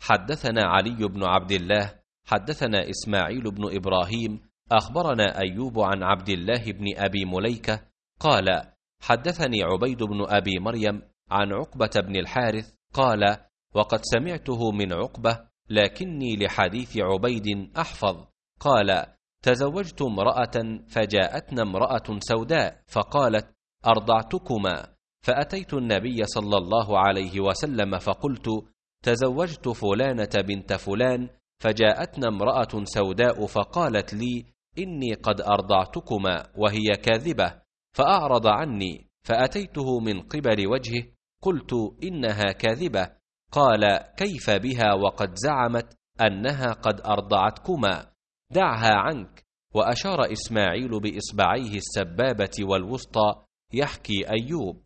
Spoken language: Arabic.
حدثنا علي بن عبد الله حدثنا إسماعيل بن إبراهيم أخبرنا أيوب عن عبد الله بن أبي مليكة قال حدثني عبيد بن أبي مريم عن عقبة بن الحارث قال وقد سمعته من عقبة لكني لحديث عبيد أحفظ قال تزوجت امرأة فجاءتنا امرأة سوداء فقالت أرضعتكما، فأتيت النبي صلى الله عليه وسلم فقلت تزوجت فلانة بنت فلان فجاءتنا امرأة سوداء فقالت لي إني قد أرضعتكما وهي كاذبة، فأعرض عني فأتيته من قبل وجهه قلت إنها كاذبة، قال كيف بها وقد زعمت أنها قد أرضعتكما، دعها عنك. وأشار إسماعيل بإصبعيه السبابة والوسطى يحكي أيوب